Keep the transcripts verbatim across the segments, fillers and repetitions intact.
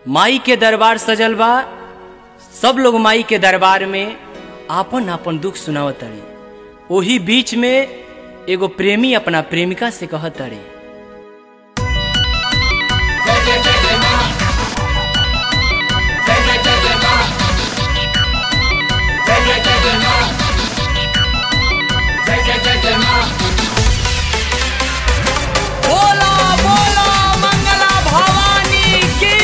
माई के दरबार सजल बा। सब लोग माई के दरबार में आपन आपन दुख सुनावत तड़े। ओही बीच में एगो प्रेमी अपना प्रेमिका से कहत तड़े, बोला बोला मंगला भवानी की।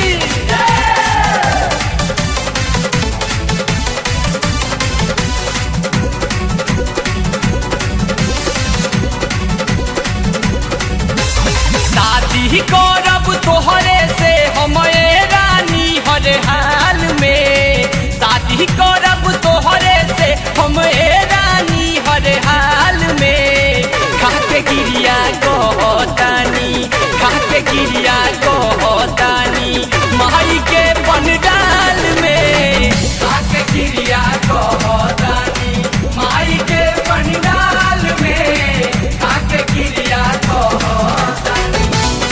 शादी करब तोहरे से हम रानी हर हाल में, शादी करब तोहरे से हम रानी हर हाल में। खाके गिरिया कहतानी, खाके गिरिया कहतानी माई के पंडाल में। खाके गिरिया कहतानी माई के पंडाल में, खाके गिरिया कहतानी।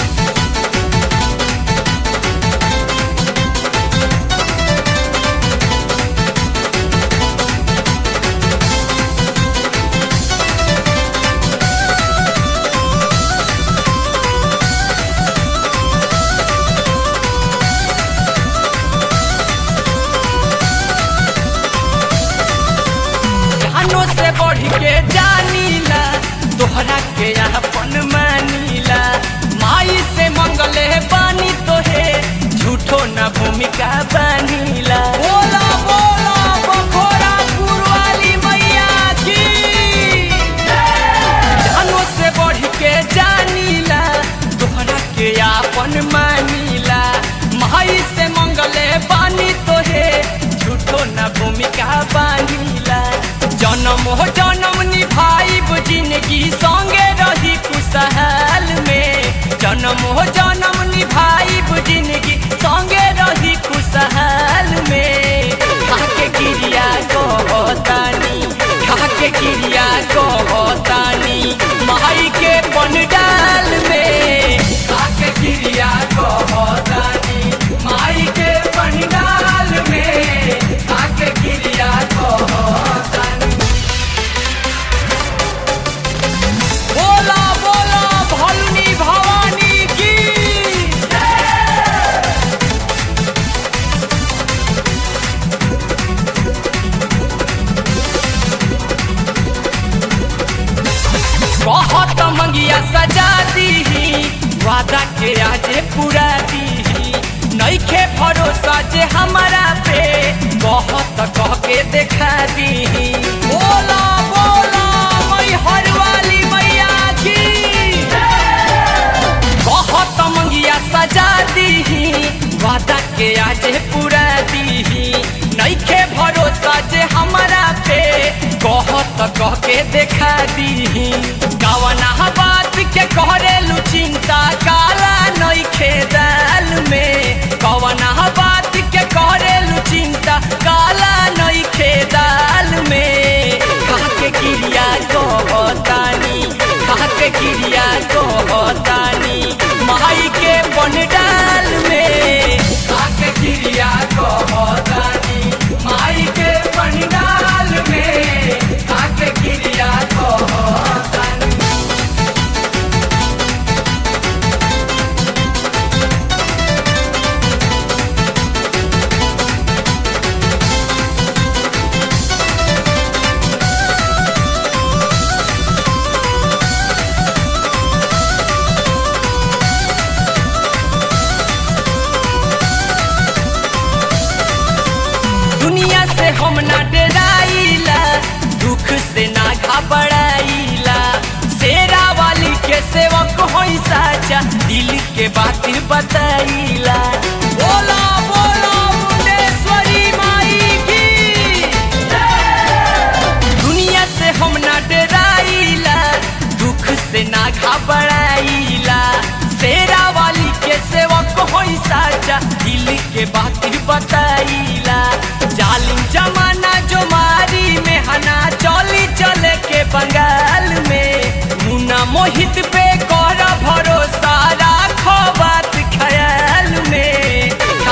से बढ़ के जानीला तोहरा के अपन मानीला। माई से मंगले बानी तोहे झूठो न भूमिका बानीला। बोला बोला बखोरा पुरवाली मैया की। जानो से बढ़ के जानीला तोहरा के अपन मानीला। माई से मंगले बानी तोहे झूठो न भूमिका बानीला। जन्म हो जन्म निभाइब जिंदगी संगे रही खुशहाल में। जन्म हो जन्म निभाइब जिंदगी संगे रही खुशहाल में। खाके गिरिया कहतानी, खाके गिरिया कहतानी माई के पंडाल में। खाके गिरिया कहतानी माई के पंडाल में, खाके गिरिया कहतानी। बोला बोला भलुनी भवानी की। बहुत मंगिया सजा दी, वादा के आजे पूरा दी। नइखे भरोसा जे हमारा पे, बहुत कह के देखा दी। बोला बोला मई हर वाली मैया की। बहुत मंगिया सजा दी, वादा के आजे पूरा दी। नइखे भरोसा जे हमारा पे, बहुत कह के देखा दी। कवना बात के करेलू चिंता, काला नइखे दाल में। कवना बात के करेलू चिंता, काला नइखे दाल में। खाके गिरिया कहतानी, खाके गिरिया कहतानी माई के पंडाल में। खाके गिरिया कहतानी माई के पंडाल में, खाके गिरिया कहतानी। दुनिया से हम ना डराइला, दुख से ना घबराइला। शेरा वाली के सेवक होई साचा, दिल के बात बताइला। बोला बोला मुंडेश्वरी माई की। दुनिया से हम ना डराइला, दुख से ना घबराइला। शेरा वाली के सेवक होई साचा, दिल के बात बताइला। जालिम जमाना जो मारी में हना, चली चले के बंगाल में। मुन्ना मोहित पे कर भरोसा, राखो बात ख्याल में।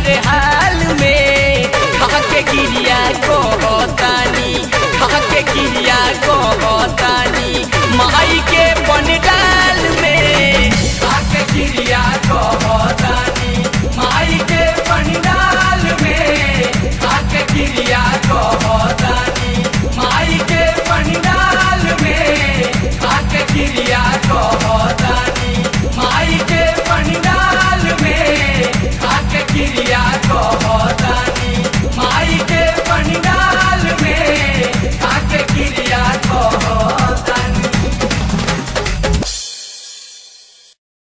हर हाल में खा के गिरिया कहतानी खा के गिरिया कहतानी माई के पंडाल में खा के गिरिया कहतानी।